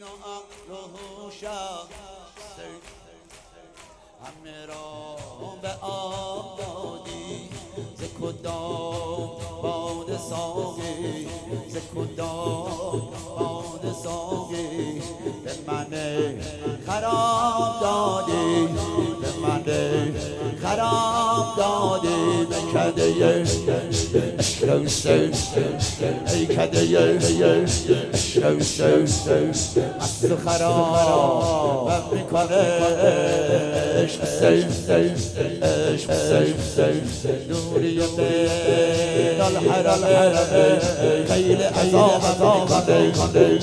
و عقل و هوشم همه را به آب دادی ز کدام باد ساقی ز کدام باد ساقی به من خراب دادی به من خراب دادی به کده اشکوسه ای کده اشکوسه مست خراب میکنه عشق نوری بین الحرمین خیلی عذاب میکنه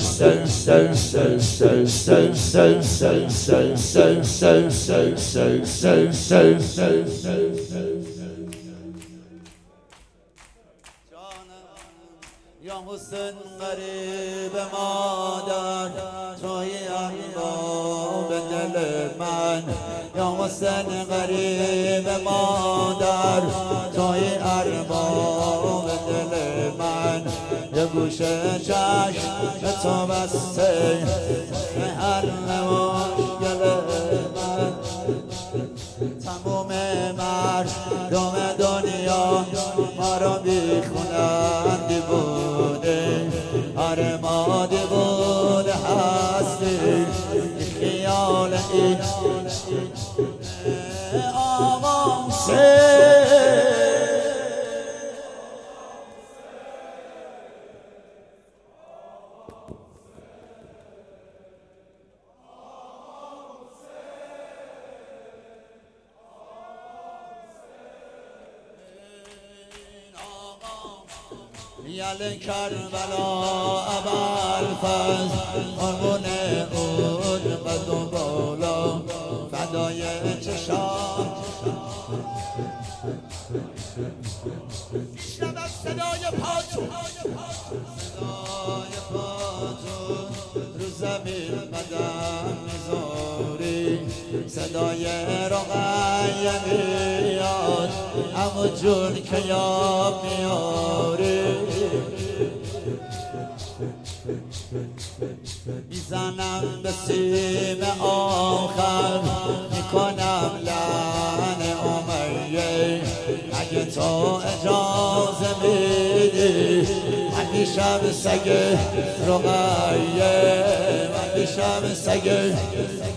یا حسین غریب مادر توی ارباب دل من یا حسین غریب مادر توی ارباب دل من یه گوشه چشم تو بسته به هر مشکل من تموم مردم دنیا ما رو بیخونن دیوونه آره ما دیوونه هستیم خیال این آقا یل کربلا ابوالفضل قربون اون قد و بالا فدای چشام شنود صدای پاتون صدای پاتون رو زمین قدم میذاری صدای رقیه میاد همون جور که یاد میاری میزنم به سیم آخر میکنم لعن امیه اگه تو اجازه میدی من میشم سگ رقیه من میشم سگ